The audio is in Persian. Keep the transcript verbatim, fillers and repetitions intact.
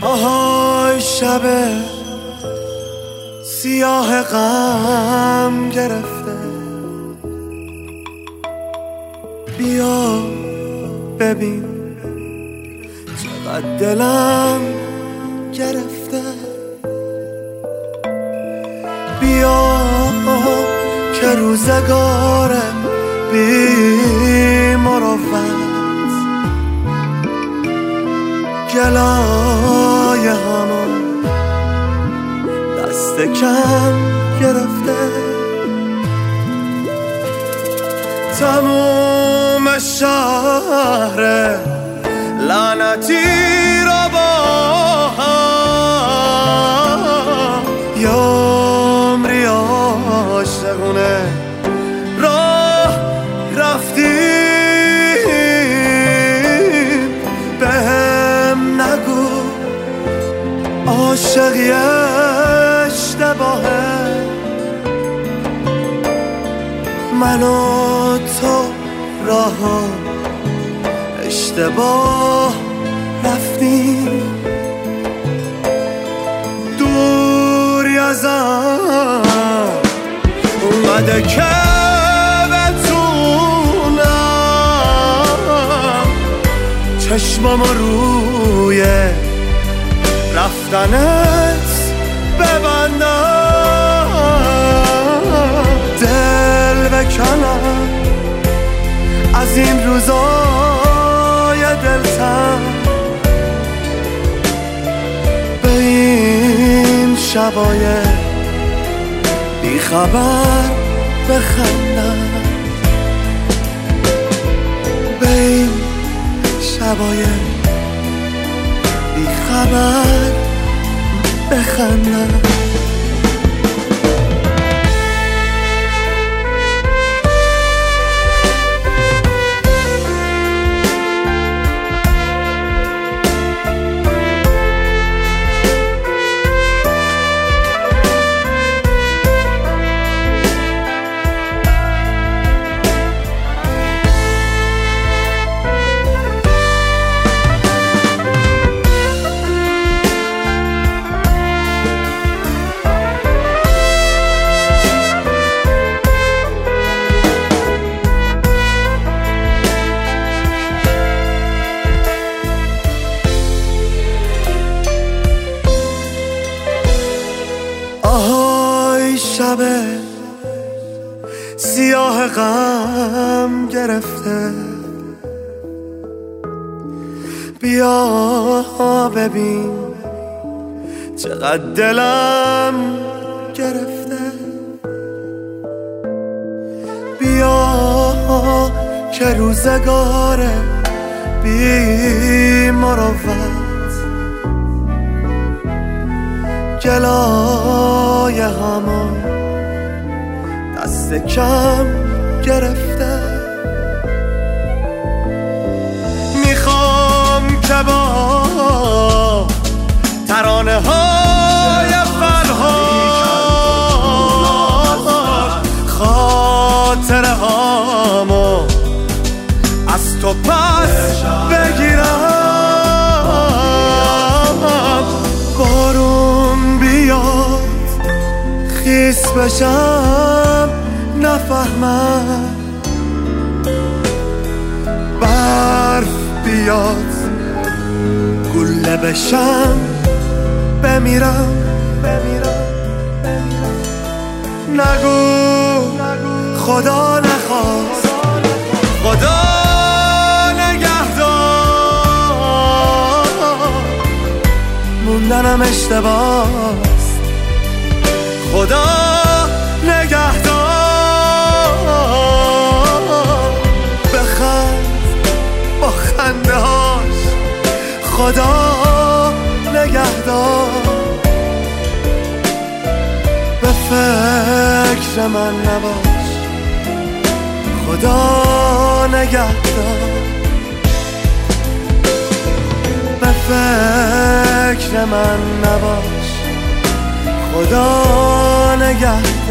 آهای شب سیاه غم گرفته، بیا ببین چقدر دلم گرفته. بیا که روزگار بی مروت گلای همون دست کم گرفته. تموم شهر لعنتی را با هم یا عمری عاشقونه راه رفتیم. بهم نگو عاشقی اشتباهه، من و تو راه اشتباه رفتیم. دوری ازم اومده که بتونم چشمم روی رفتنت ببندم، دل بکنم از این روزای دلتنگ، به این شبای بی خبر بخندم، به این شبای بی خبر بخندم. آهای شب سیاه غم گرفته، بیا ببین چقدر دلم گرفته. بیا که روزگار بی مروت گلای همون دست کم گرفته. میخوام که با ترانه های فرهاد خاطره هامو از تو پس بگیرم. بارون بیاد خیس بشم نفهمم، برف بیاد گله بشم بمیرم. نگو خدا نخواست خدا نگهدار، موندنم اشتباهست خدا نگهدار. بخند با خنده هاش خدا نگهدار. به فکر من نباش خدا نگهدار. به فکر من نباش خدا نگهدار.